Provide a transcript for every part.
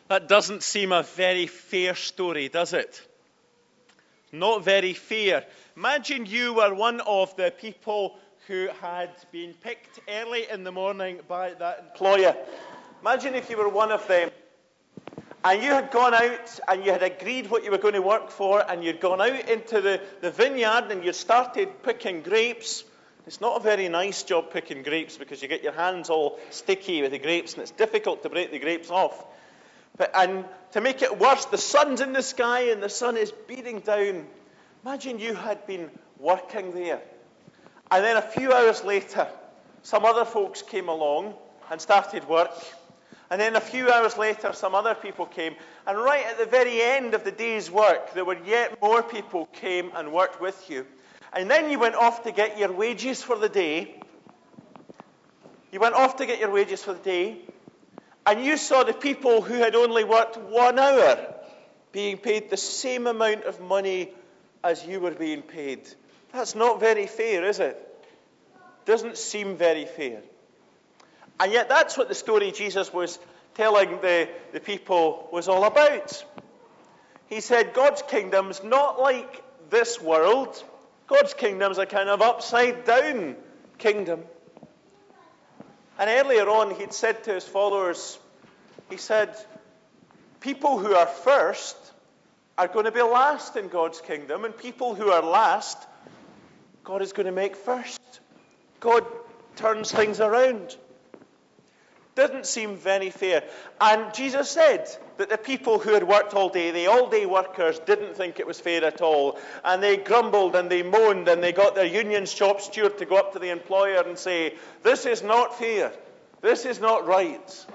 That doesn't seem a very fair story, does it? Not very fair. Imagine you were one of the people who had been picked early in the morning by that employer. Imagine if you were one of them and you had gone out and you had agreed what you were going to work for, and you'd gone out into the vineyard and you'd started picking grapes. It's not a very nice job picking grapes because you get your hands all sticky with the grapes and it's difficult to break the grapes off. And to make it worse, the sun's in the sky and the sun is beating down. Imagine you had been working there. And then a few hours later, some other folks came along and started work. And then a few hours later, some other people came. And right at the very end of the day's work, there were yet more people came and worked with you. And then you went off to get your wages for the day. You went off to get your wages for the day. And you saw the people who had only worked 1 hour being paid the same amount of money as you were being paid. That's not very fair, is it? Doesn't seem very fair. And yet that's what the story Jesus was telling the people was all about. He said God's kingdom's not like this world. God's kingdom's a kind of upside down kingdom. And earlier on, he'd said to his followers, he said, people who are first are going to be last in God's kingdom, and people who are last, God is going to make first. God turns things around. Doesn't seem very fair. And Jesus said that the people who had worked all day, the all-day workers, didn't think it was fair at all. And they grumbled and they moaned and they got their union's shop steward to go up to the employer and say, this is not fair. This is not right.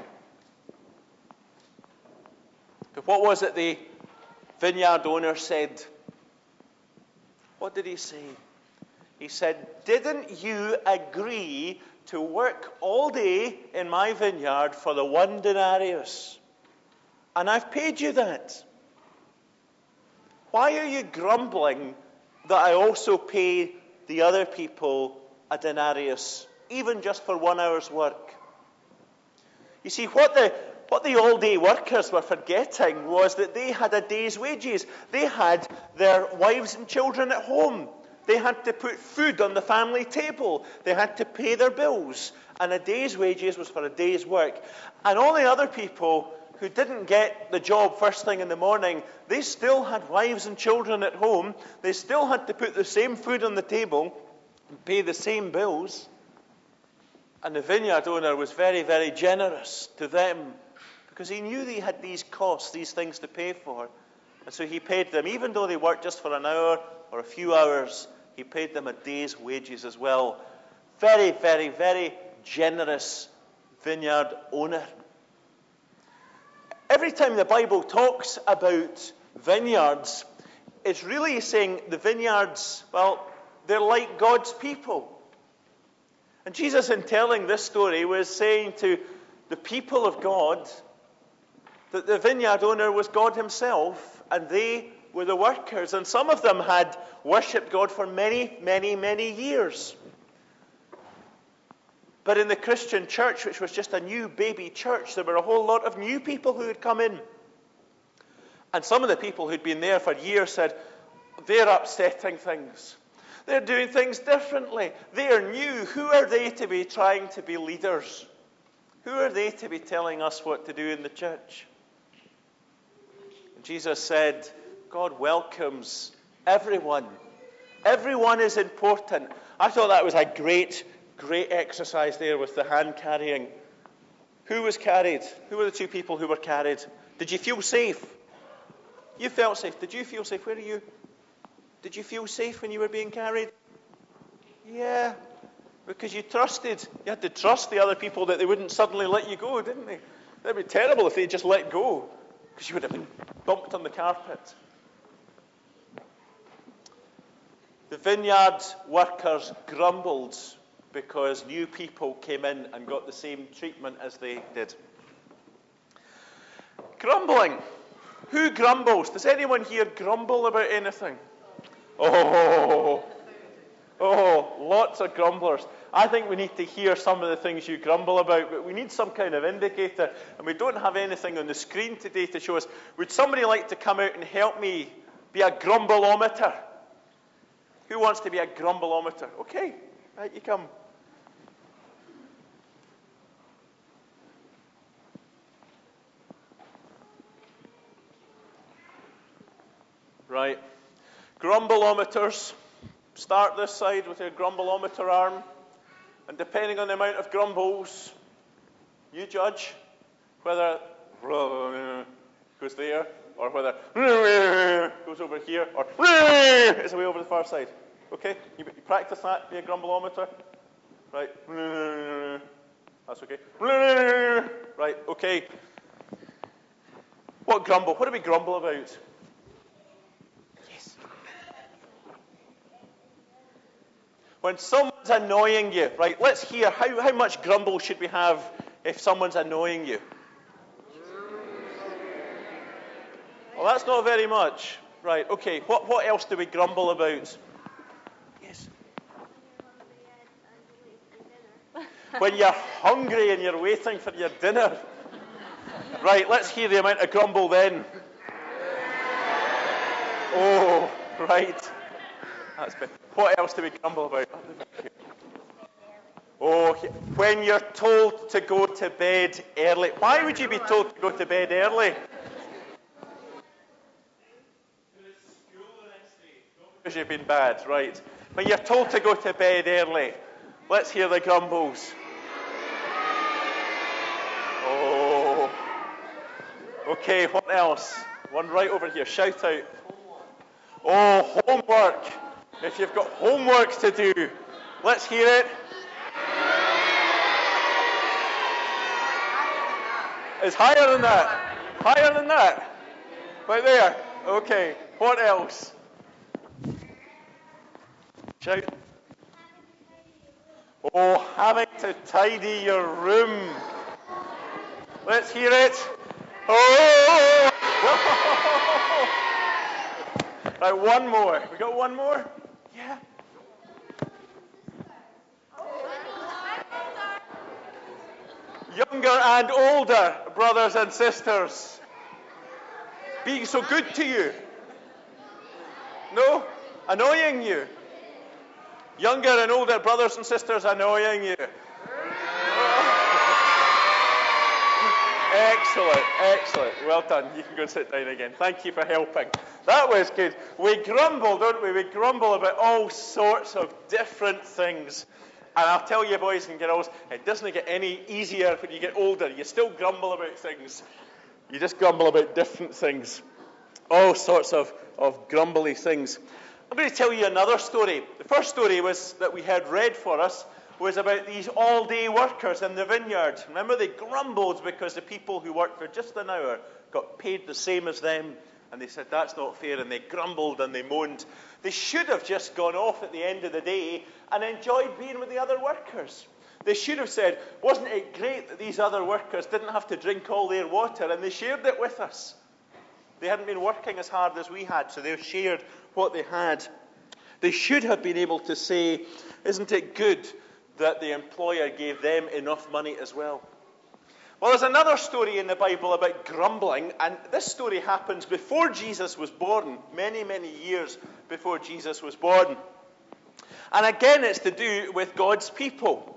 But what was it the vineyard owner said? What did he say? He said, didn't you agree to work all day in my vineyard for the 1 denarius? And I've paid you that. Why are you grumbling that I also pay the other people a denarius, even just for 1 hour's work? You see, what the all-day workers were forgetting was that they had a day's wages. They had their wives and children at home. They had to put food on the family table. They had to pay their bills. And a day's wages was for a day's work. And all the other people who didn't get the job first thing in the morning, they still had wives and children at home. They still had to put the same food on the table and pay the same bills. And the vineyard owner was very, very generous to them because he knew they had these costs, these things to pay for. And so he paid them, even though they worked just for an hour or a few hours, he paid them a day's wages as well. Very, very, very generous vineyard owner. Every time the Bible talks about vineyards, it's really saying the vineyards, well, they're like God's people. And Jesus, in telling this story, was saying to the people of God that the vineyard owner was God himself, and they were the workers. And some of them had worshipped God for many, many, many years. But in the Christian church, which was just a new baby church, there were a whole lot of new people who had come in. And some of the people who'd been there for years said, they're upsetting things. They're doing things differently. They are new. Who are they to be trying to be leaders? Who are they to be telling us what to do in the church? And Jesus said, God welcomes everyone. Everyone is important. I thought that was a great exercise there with the hand carrying. Who was carried? Who were the two people who were carried? Did you feel safe? You felt safe. Did you feel safe? Where are you? Did you feel safe when you were being carried? Yeah. Because you trusted. You had to trust the other people that they wouldn't suddenly let you go, didn't they? That would be terrible if they just let go. Because you would have been bumped on the carpet. The vineyard workers grumbled because new people came in and got the same treatment as they did. Grumbling. Who grumbles? Does anyone here grumble about anything? Oh, Oh, lots of grumblers. I think we need to hear some of the things you grumble about, but we need some kind of indicator, and we don't have anything on the screen today to show us. Would somebody like to come out and help me be a grumbleometer? Who wants to be a grumbleometer? Okay, right, you come. Right. Grumbleometers. Start this side with your grumbleometer arm. And depending on the amount of grumbles, you judge whether goes there, or whether goes over here, or is away over the far side. Okay? You practice that, be a grumbleometer. Right. That's okay. Right, okay. What grumble? What do we grumble about? When someone's annoying you, right, let's hear, how much grumble should we have if someone's annoying you? Well, that's not very much. Right, okay, what else do we grumble about? Yes? When you're hungry and you're waiting for your dinner. Right, let's hear the amount of grumble then. Oh, right. That's been. What else do we grumble about? Oh, when you're told to go to bed early. Why would you be told to go to bed early? Because you've been bad, right. When you're told to go to bed early, let's hear the grumbles. Oh. Okay, what else? One right over here. Shout out. Oh, homework. If you've got homework to do, let's hear it. It's higher than that. Higher than that. Right there. Okay. What else? Shout. Oh, having to tidy your room. Let's hear it. Oh! Right, one more. We got one more? Yeah. Younger and older brothers and sisters being so good to you. No? Annoying you. Younger and older brothers and sisters annoying you. Excellent, excellent. Well done. You can go and sit down again. Thank you for helping. That was good. We grumble, don't we? We grumble about all sorts of different things. And I'll tell you, boys and girls, it doesn't get any easier when you get older. You still grumble about things. You just grumble about different things. All sorts of grumbly things. I'm going to tell you another story. The first story that we had read for us was about these all-day workers in the vineyard. Remember, they grumbled because the people who worked for just an hour got paid the same as them. And they said, that's not fair. And they grumbled and they moaned. They should have just gone off at the end of the day and enjoyed being with the other workers. They should have said, wasn't it great that these other workers didn't have to drink all their water and they shared it with us? They hadn't been working as hard as we had, so they shared what they had. They should have been able to say, isn't it good that the employer gave them enough money as well? Well, there's another story in the Bible about grumbling, and this story happens before Jesus was born, many, many years before Jesus was born. And again, it's to do with God's people.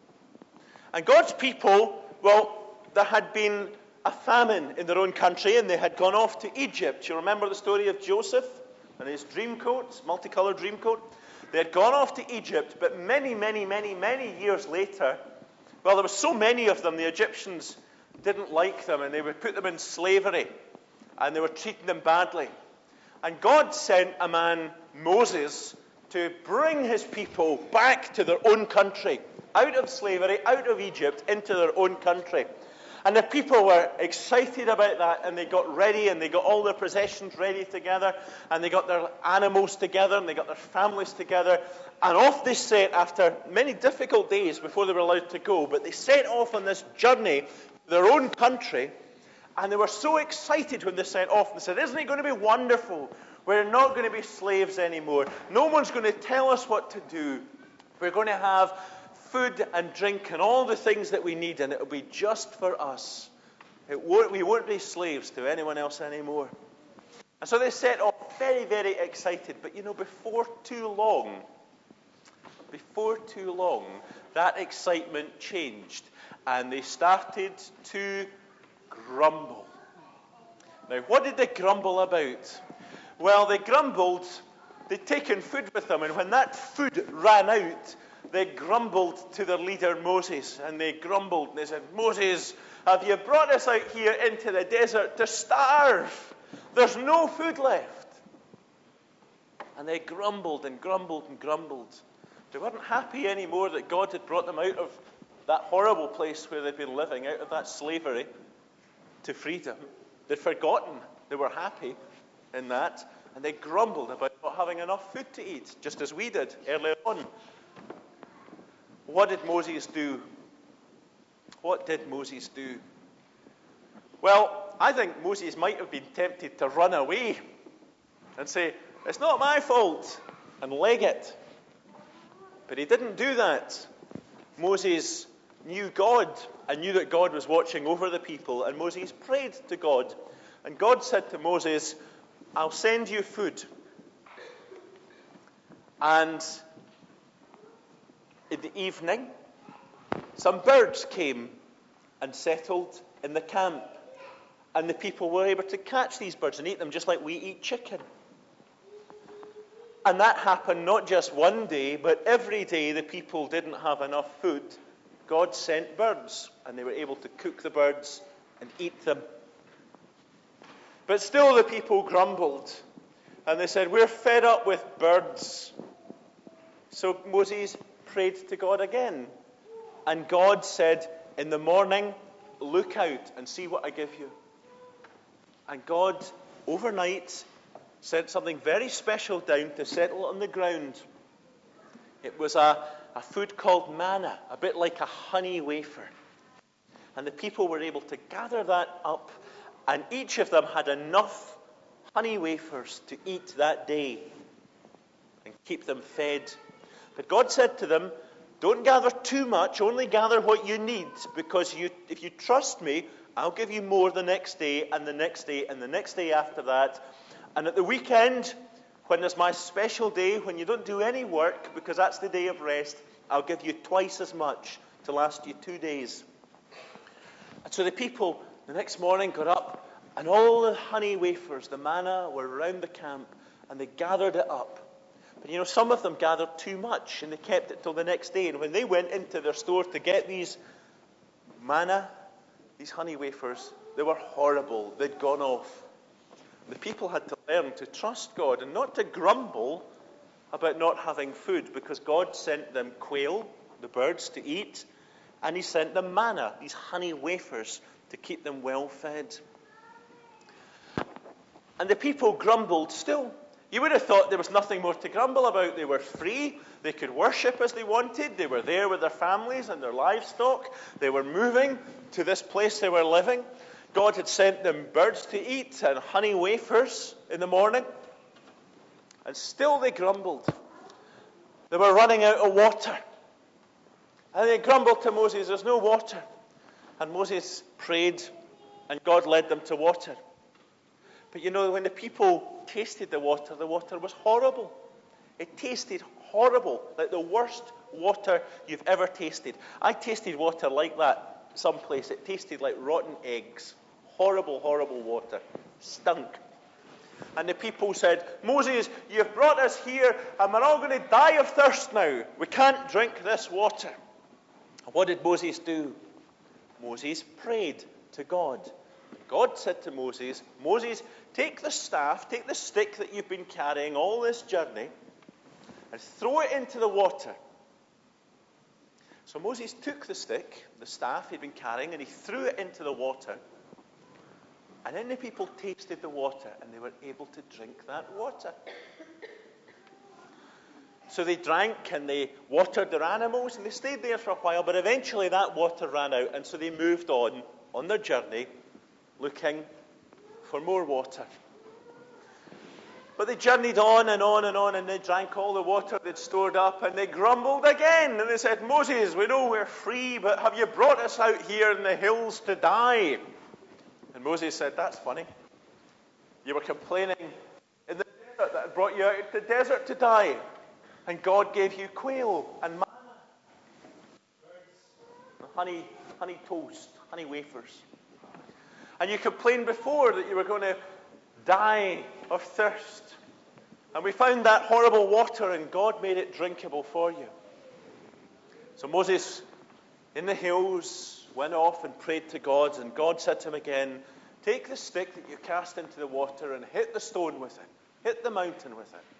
And God's people, well, there had been a famine in their own country, and they had gone off to Egypt. You remember the story of Joseph and his dream coat, multicolored dream coat? They had gone off to Egypt, but many, many, many, many years later, well, there were so many of them, the Egyptians didn't like them, and they would put them in slavery, and they were treating them badly. And God sent a man, Moses, to bring his people back to their own country, out of slavery, out of Egypt, into their own country. And the people were excited about that, and they got ready, and they got all their possessions ready together, and they got their animals together, and they got their families together, and off they set after many difficult days before they were allowed to go. But they set off on this journey to their own country, And they were so excited when they set off. They said, isn't it going to be wonderful? We're not going to be slaves anymore. No one's going to tell us what to do. We're going to have food and drink and all the things that we need, and it will be just for us. We won't be slaves to anyone else anymore. And so they set off very, very excited. But before too long, that excitement changed. And they started to grumble. Now, what did they grumble about? Well, they grumbled. They'd taken food with them. And when that food ran out, they grumbled to their leader, Moses. And they grumbled. And they said, Moses, have you brought us out here into the desert to starve? There's no food left. And they grumbled and grumbled and grumbled. They weren't happy anymore that God had brought them out of that horrible place where they'd been living, out of that slavery to freedom. They'd forgotten they were happy in that. And they grumbled about not having enough food to eat, just as we did earlier on. What did Moses do? What did Moses do? Well, I think Moses might have been tempted to run away and say, it's not my fault, and leg it. But he didn't do that. Moses knew God and knew that God was watching over the people, and Moses prayed to God. And God said to Moses, I'll send you food. And in the evening, some birds came and settled in the camp. And the people were able to catch these birds and eat them just like we eat chicken. And that happened not just one day, but every day the people didn't have enough food. God sent birds, and they were able to cook the birds and eat them. But still the people grumbled, and they said, we're fed up with birds. So Moses prayed to God again. And God said, in the morning, look out and see what I give you. And God, overnight, sent something very special down to settle on the ground. It was a food called manna, a bit like a honey wafer. And the people were able to gather that up, and each of them had enough honey wafers to eat that day and keep them fed. But God said to them, don't gather too much, only gather what you need, because if you trust me, I'll give you more the next day, and the next day, and the next day after that. And at the weekend, when there's my special day, when you don't do any work, because that's the day of rest, I'll give you twice as much to last you 2 days. And so the people, the next morning, got up, and all the honey wafers, the manna, were around the camp, and they gathered it up. But some of them gathered too much, and they kept it till the next day. And when they went into their store to get these manna, these honey wafers, they were horrible. They'd gone off. The people had to learn to trust God and not to grumble about not having food, because God sent them quail, the birds, to eat, and he sent them manna, these honey wafers, to keep them well fed. And the people grumbled still. You would have thought there was nothing more to grumble about. They were free. They could worship as they wanted. They were there with their families and their livestock. They were moving to this place they were living. God had sent them birds to eat and honey wafers in the morning. And still they grumbled. They were running out of water. And they grumbled to Moses, there's no water. And Moses prayed, and God led them to water. But when the people tasted the water was horrible. It tasted horrible, like the worst water you've ever tasted. I tasted water like that someplace. It tasted like rotten eggs. Horrible, horrible water. Stunk. And the people said, Moses, you've brought us here, and we're all going to die of thirst now. We can't drink this water. What did Moses do? Moses prayed to God. God said to Moses, Moses, take the staff, take the stick that you've been carrying all this journey, and throw it into the water. So Moses took the stick, the staff he'd been carrying, and he threw it into the water. And then the people tasted the water, and they were able to drink that water. So they drank, and they watered their animals, and they stayed there for a while, but eventually that water ran out, and so they moved on their journey, looking for more water. But they journeyed on and on and on, and they drank all the water they'd stored up, and they grumbled again. And they said, Moses, we know we're free, but have you brought us out here in the hills to die? And Moses said, that's funny. You were complaining in the desert that I brought you out to the desert to die. And God gave you quail and manna, honey toast, honey wafers. And you complained before that you were going to die of thirst. And we found that horrible water, and God made it drinkable for you. So Moses, in the hills, went off and prayed to God, and God said to him again, take the stick that you cast into the water and hit the stone with it. Hit the mountain with it.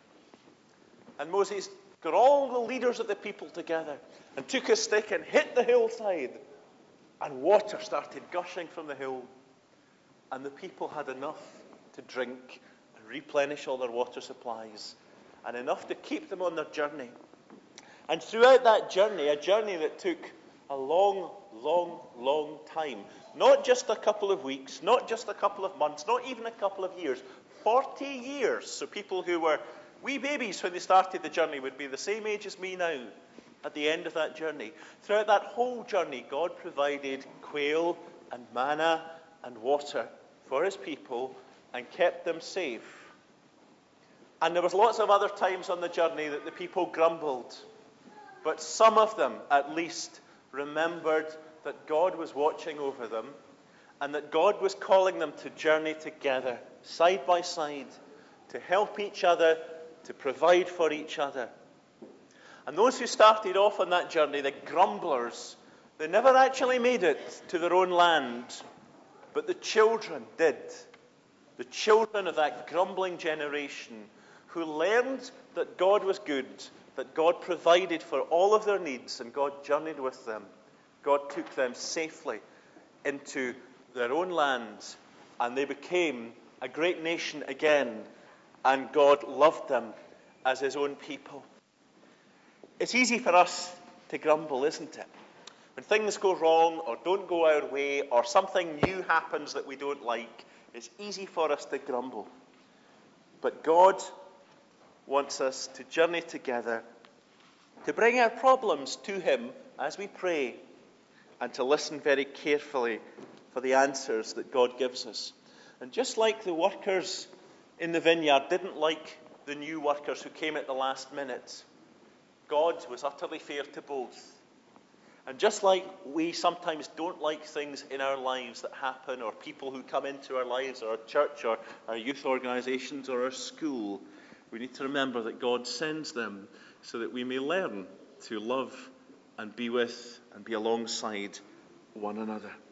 And Moses got all the leaders of the people together and took his stick and hit the hillside. And water started gushing from the hill. And the people had enough to drink and replenish all their water supplies, and enough to keep them on their journey. And throughout that journey, a journey that took a long, long, long time, not just a couple of weeks, not just a couple of months, not even a couple of years, 40 years. So people who were wee babies when they started the journey would be the same age as me now at the end of that journey. Throughout that whole journey, God provided quail and manna and water for his people and kept them safe. And there was lots of other times on the journey that the people grumbled. But some of them, at least, remembered that God was watching over them and that God was calling them to journey together, side by side, to help each other, to provide for each other. And those who started off on that journey, the grumblers, they never actually made it to their own land. But the children did. The children of that grumbling generation who learned that God was good, that God provided for all of their needs, and God journeyed with them. God took them safely into their own lands, and they became a great nation again, and God loved them as his own people. It's easy for us to grumble, isn't it? When things go wrong or don't go our way or something new happens that we don't like, it's easy for us to grumble. But God wants us to journey together, to bring our problems to him as we pray, and to listen very carefully for the answers that God gives us. And just like the workers in the vineyard didn't like the new workers who came at the last minute, God was utterly fair to both. And just like we sometimes don't like things in our lives that happen, or people who come into our lives, or our church, or our youth organizations, or our school, we need to remember that God sends them so that we may learn to love and be with and be alongside one another.